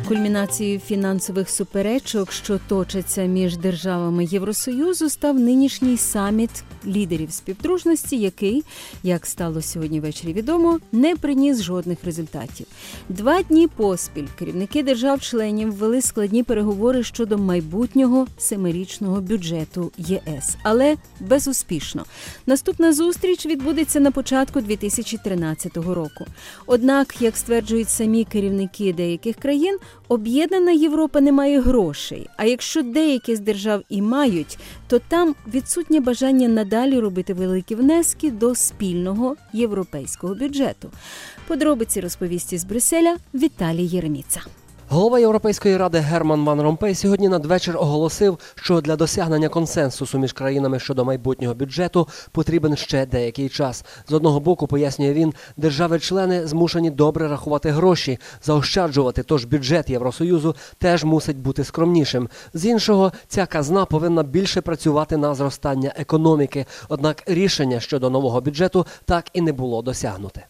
Кульмінацією фінансових суперечок, що точаться між державами Євросоюзу, став нинішній саміт лідерів співдружності, який, як стало сьогодні ввечері відомо, не приніс жодних результатів. 2 дні поспіль керівники держав-членів вели складні переговори щодо майбутнього 7-річного бюджету ЄС, але безуспішно. Наступна зустріч відбудеться на початку 2013 року. Однак, як стверджують самі керівники деяких країн, об'єднана Європа не має грошей, а якщо деякі з держав і мають, то там відсутнє бажання надалі робити великі внески до спільного європейського бюджету. Подробиці розповість із Брюсселя Віталій Єреміца. Голова Європейської ради Герман Ван Ромпей сьогодні надвечір оголосив, що для досягнення консенсусу між країнами щодо майбутнього бюджету потрібен ще деякий час. З одного боку, пояснює він, держави-члени змушені добре рахувати гроші, заощаджувати, тож бюджет Євросоюзу теж мусить бути скромнішим. З іншого, ця казна повинна більше працювати на зростання економіки. Однак рішення щодо нового бюджету так і не було досягнуте.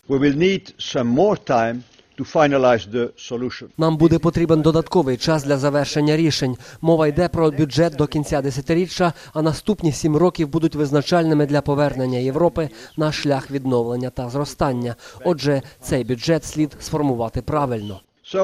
Нам буде потрібен додатковий час для завершення рішень. Мова йде про бюджет до кінця десятиріччя, а наступні 7 років будуть визначальними для повернення Європи на шлях відновлення та зростання. Отже, цей бюджет слід сформувати правильно.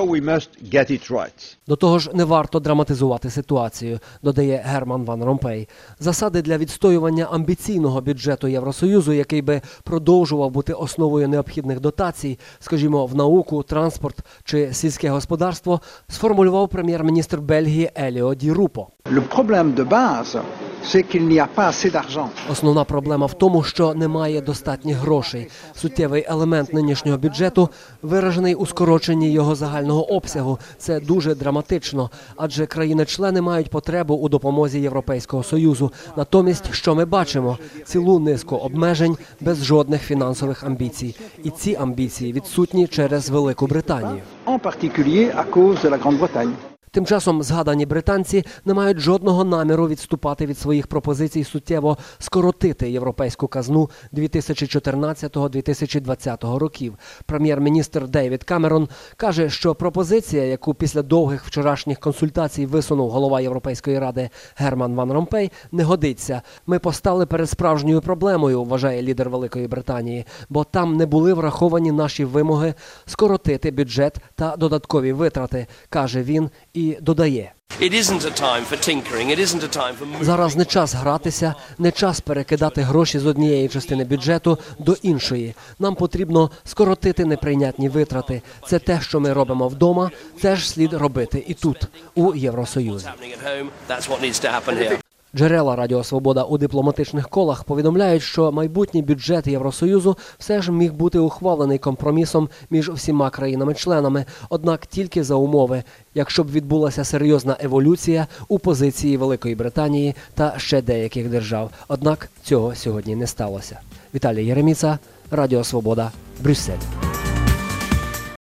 До того ж, не варто драматизувати ситуацію, додає Герман Ван Ромпей. Засади для відстоювання амбіційного бюджету Євросоюзу, який би продовжував бути основою необхідних дотацій, скажімо, в науку, транспорт чи сільське господарство, сформулював прем'єр-міністр Бельгії Еліо Ді Рупо. Основна проблема в тому, що немає достатніх грошей. Суттєвий елемент нинішнього бюджету виражений у скороченні його загального обсягу. Це дуже драматично, адже країни-члени мають потребу у допомозі Європейського Союзу. Натомість, що ми бачимо? Цілу низку обмежень без жодних фінансових амбіцій. І ці амбіції відсутні через Велику Британію. Тим часом згадані британці не мають жодного наміру відступати від своїх пропозицій суттєво скоротити європейську казну 2014-2020 років. Прем'єр-міністр Девід Камерон каже, що пропозиція, яку після довгих вчорашніх консультацій висунув голова Європейської ради Герман Ван Ромпей, не годиться. Ми постали перед справжньою проблемою, вважає лідер Великої Британії, бо там не були враховані наші вимоги скоротити бюджет та додаткові витрати, каже він і додає. Зараз не час гратися, не час перекидати гроші з однієї частини бюджету до іншої. Нам потрібно скоротити неприйнятні витрати. Це те, що ми робимо вдома, теж слід робити і тут, у Євросоюзі. Джерела Радіо Свобода у дипломатичних колах повідомляють, що майбутній бюджет Євросоюзу все ж міг бути ухвалений компромісом між всіма країнами-членами, однак тільки за умови, якщо б відбулася серйозна еволюція у позиції Великої Британії та ще деяких держав. Однак цього сьогодні не сталося. Віталій Єреміца, Радіо Свобода, Брюссель.